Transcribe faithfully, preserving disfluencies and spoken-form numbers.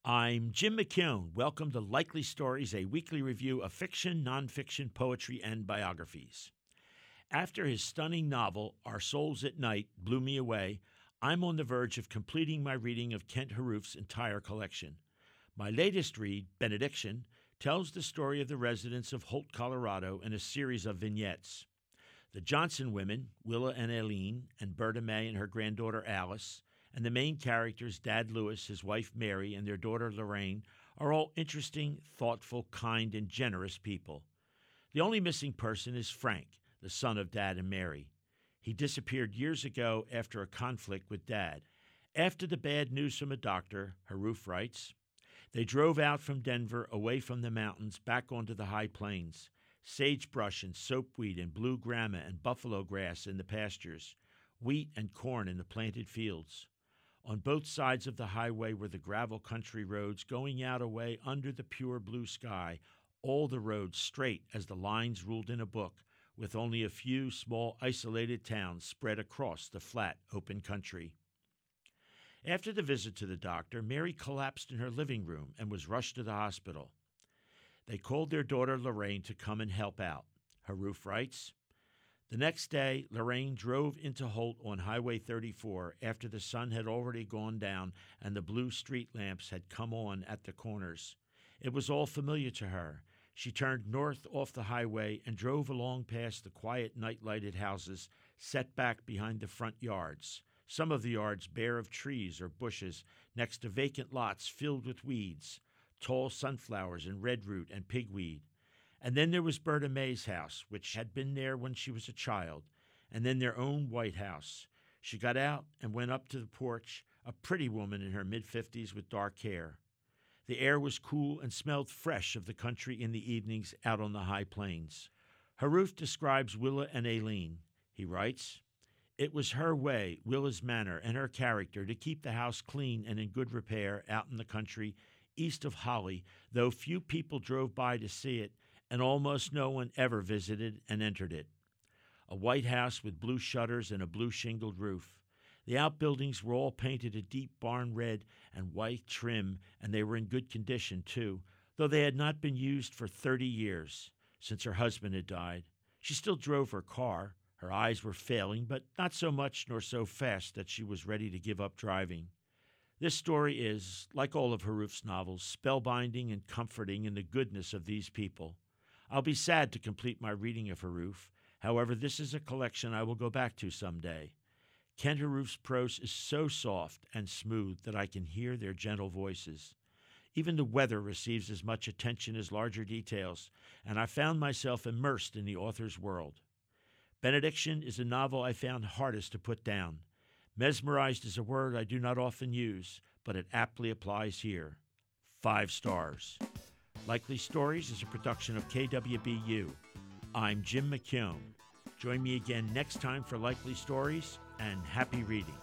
I'm Jim McKeown. Welcome to Likely Stories, a weekly review of fiction, nonfiction, poetry, and biographies. After his stunning novel, Our Souls at Night, blew me away, I'm on the verge of completing my reading of Kent Haruf's entire collection. My latest read, Benediction, tells the story of the residents of Holt, Colorado, in a series of vignettes. The Johnson women, Willa and Aileen, and Berta May and her granddaughter Alice, and the main characters, Dad Lewis, his wife Mary, and their daughter Lorraine, are all interesting, thoughtful, kind, and generous people. The only missing person is Frank, the son of Dad and Mary. He disappeared years ago after a conflict with Dad. After the bad news from a doctor, Haruf writes, they drove out from Denver, away from the mountains, back onto the high plains. Sagebrush and soapweed and blue grama and buffalo grass in the pastures, wheat and corn in the planted fields. On both sides of the highway were the gravel country roads going out away under the pure blue sky, all the roads straight as the lines ruled in a book, with only a few small isolated towns spread across the flat open country. After the visit to the doctor, Mary collapsed in her living room and was rushed to the hospital. They called their daughter Lorraine to come and help out. Haruf writes, the next day, Lorraine drove into Holt on Highway thirty-four after the sun had already gone down and the blue street lamps had come on at the corners. It was all familiar to her. She turned north off the highway and drove along past the quiet night-lighted houses set back behind the front yards, some of the yards bare of trees or bushes next to vacant lots filled with weeds, tall sunflowers and redroot and pigweed. And then there was Berta May's house, which had been there when she was a child, and then their own white house. She got out and went up to the porch, a pretty woman in her mid-fifties with dark hair. The air was cool and smelled fresh of the country in the evenings out on the high plains. Haruf describes Willa and Aileen. He writes, it was her way, Willa's manner, and her character to keep the house clean and in good repair out in the country east of Holly, though few people drove by to see it, and almost no one ever visited and entered it. A white house with blue shutters and a blue shingled roof. The outbuildings were all painted a deep barn red and white trim, and they were in good condition, too, though they had not been used for thirty years, since her husband had died. She still drove her car. Her eyes were failing, but not so much nor so fast that she was ready to give up driving. This story is, like all of Haruf's novels, spellbinding and comforting in the goodness of these people. I'll be sad to complete my reading of Haruf. However, this is a collection I will go back to someday. Kent Haruf's prose is so soft and smooth that I can hear their gentle voices. Even the weather receives as much attention as larger details, and I found myself immersed in the author's world. Benediction is a novel I found hardest to put down. Mesmerized is a word I do not often use, but it aptly applies here. Five stars. Likely Stories is a production of K W B U. I'm Jim McKeown. Join me again next time for Likely Stories, and happy reading.